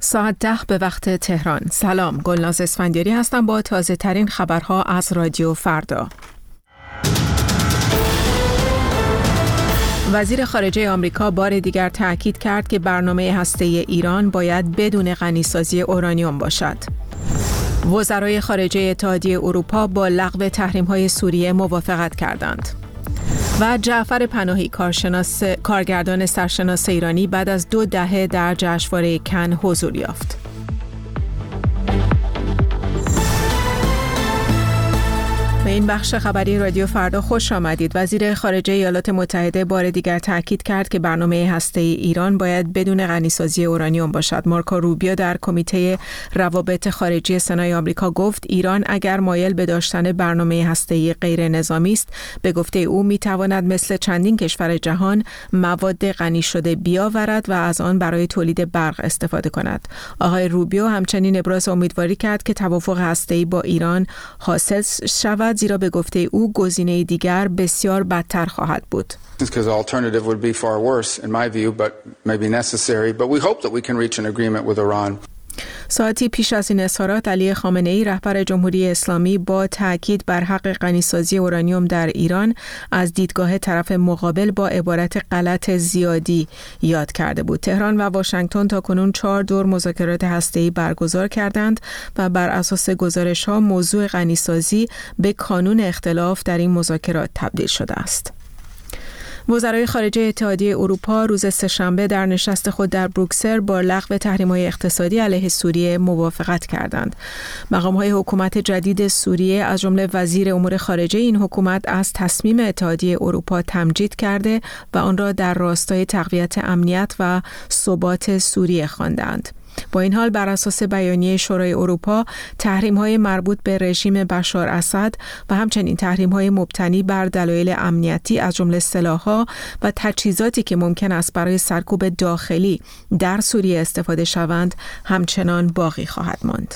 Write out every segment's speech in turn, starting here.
ساعت 10 به وقت تهران. سلام، گلناز اسفندیاری هستم با تازه ترین خبرها از رادیو فردا. وزیر خارجه آمریکا بار دیگر تأکید کرد که برنامه هسته‌ای ایران باید بدون غنیسازی اورانیوم باشد. وزرای خارجه اتحادیه اروپا با لغو تحریم‌های سوریه موافقت کردند. و جعفر پناهی کارگردان سرشناس ایرانی بعد از 2 دهه در جشنواره کن حضور یافت. به این بخش خبری رادیو فردا خوش آمدید. وزیر خارجه ایالات متحده بار دیگر تاکید کرد که برنامه هسته‌ای ایران باید بدون غنیسازی اورانیوم باشد. مارکو روبیو در کمیته روابط خارجی سنای آمریکا گفت ایران اگر مایل به داشتن برنامه هسته‌ای غیر نظامی است، به گفته او میتواند مثل چندین کشور جهان مواد غنی شده بیاورد و از آن برای تولید برق استفاده کند. آقای روبیو همچنین ابراز امیدواری کرد که توافق هسته‌ای با ایران حاصل شود، زیرا به گفته او گزینه دیگر بسیار بدتر خواهد بود. Because the alternative would be far worse in my view, but maybe necessary. But we hope that we can reach an agreement with Iran. ساعتی پیش از این اظهارات، علی خامنه‌ای رهبر جمهوری اسلامی با تاکید بر حق غنیسازی اورانیوم در ایران از دیدگاه طرف مقابل با عبارت غلط زیادی یاد کرده بود. تهران و واشنگتن تاکنون 4 دور مذاکرات هسته‌ای برگزار کردند و بر اساس گزارش‌ها موضوع غنیسازی به کانون اختلاف در این مذاکرات تبدیل شده است. وزرای خارجه اتحادیه اروپا روز سه‌شنبه در نشست خود در بروکسل با لغو تحریم‌های اقتصادی علیه سوریه موافقت کردند. مقام‌های حکومت جدید سوریه از جمله وزیر امور خارجه این حکومت از تصمیم اتحادیه اروپا تمجید کرده و آن را در راستای تقویت امنیت و ثبات سوریه خواندند. با این حال بر اساس بیانیه شورای اروپا، تحریم‌های مربوط به رژیم بشار اسد و همچنین تحریم‌های مبتنی بر دلایل امنیتی از جمله سلاح‌ها و تجهیزاتی که ممکن است برای سرکوب داخلی در سوریه استفاده شوند همچنان باقی خواهد ماند.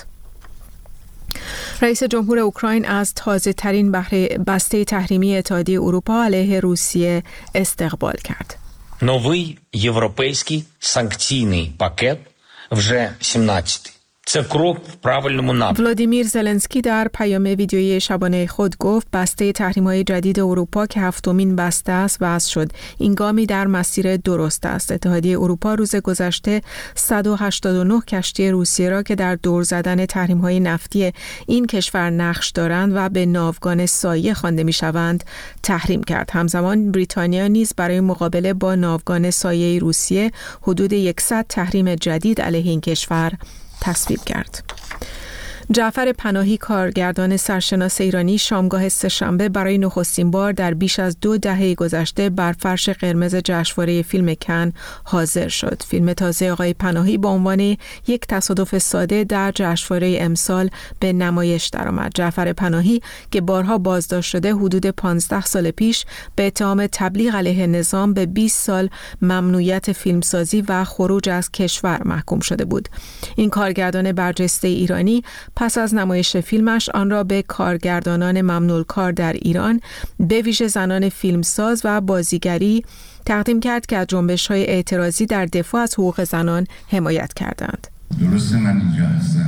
رئیس جمهور اوکراین از تازه‌ترین بسته تحریمی اتحادیه اروپا علیه روسیه استقبال کرد. Новий європейський санкційний пакет вже 17. Це крок в правильному напрямку. ولادیمیر زلنسکی در پیام ویدیویی شبانه خود گفت بسته تحریم‌های جدید اروپا که 7مین بسته است وضع شد. این گامی در مسیر درست است. اتحادیه اروپا روز گذشته 189 کشتی روسیه را که در دور زدن تحریم‌های نفتی این کشور نقش دارند و به ناوگان سایه خوانده می‌شوند تحریم کرد. همزمان بریتانیا نیز برای مقابله با ناوگان سایه روسیه حدود 100 تحریم جدید علیه این کشور تصویب کرد. جعفر پناهی کارگردان سرشناس ایرانی شامگاه سه‌شنبه برای نخستین بار در بیش از 2 دهه گذشته بر فرش قرمز جشنواره فیلم کن حاضر شد. فیلم تازه آقای پناهی با عنوان یک تصادف ساده در جشنواره امسال به نمایش درآمد. جعفر پناهی که بارها بازداشت شده حدود 15 سال پیش به اتهام تبلیغ علیه نظام به 20 سال ممنوعیت فیلمسازی و خروج از کشور محکوم شده بود. این کارگردان برجسته ایرانی پس از نمایش فیلمش آن را به کارگردانان ممنوع کار در ایران به ویژه زنان فیلمساز و بازیگری تقدیم کرد که از جنبش‌های اعتراضی در دفاع از حقوق زنان حمایت کردند. درسته من اینجا هستم،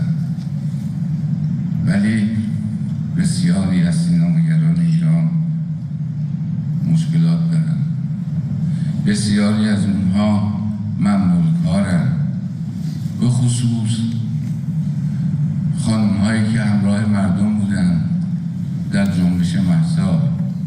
ولی بسیاری از سینماگران ایران مشکلات دارن. بسیاری از اونها ممنوع کارن، به خصوص خانم هایی که همراه مردم بودن در جنبش مهسا.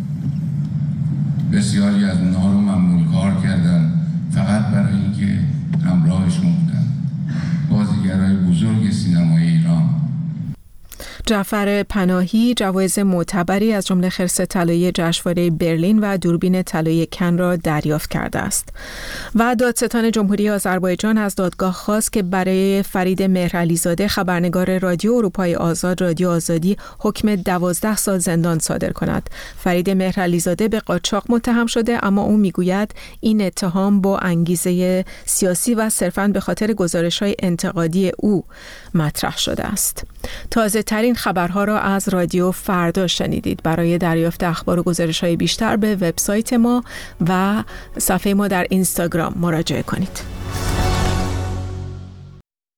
بسیاری از اونها رو ممنوع کار کردن فقط برای اینکه همراهشون بودن. بازیگرای بزرگ سینمای ایران. جعفر پناهی جوایز معتبری از جمله خرس طلایی جشنواره برلین و دوربین طلایی کن را دریافت کرده است. و دادستان جمهوری آذربایجان از دادگاه خواست که برای فرید مهرعلیزاده خبرنگار رادیو اروپای آزاد رادیو آزادی حکم 12 سال زندان صادر کند. فرید مهرعلیزاده به قاچاق متهم شده، اما او میگوید این اتهام با انگیزه سیاسی و صرفاً به خاطر گزارش‌های انتقادی او مطرح شده است. تازه ترین خبرها را از رادیو فردا شنیدید. برای دریافت اخبار و گزارش‌های بیشتر به وبسایت ما و صفحه ما در اینستاگرام مراجعه کنید.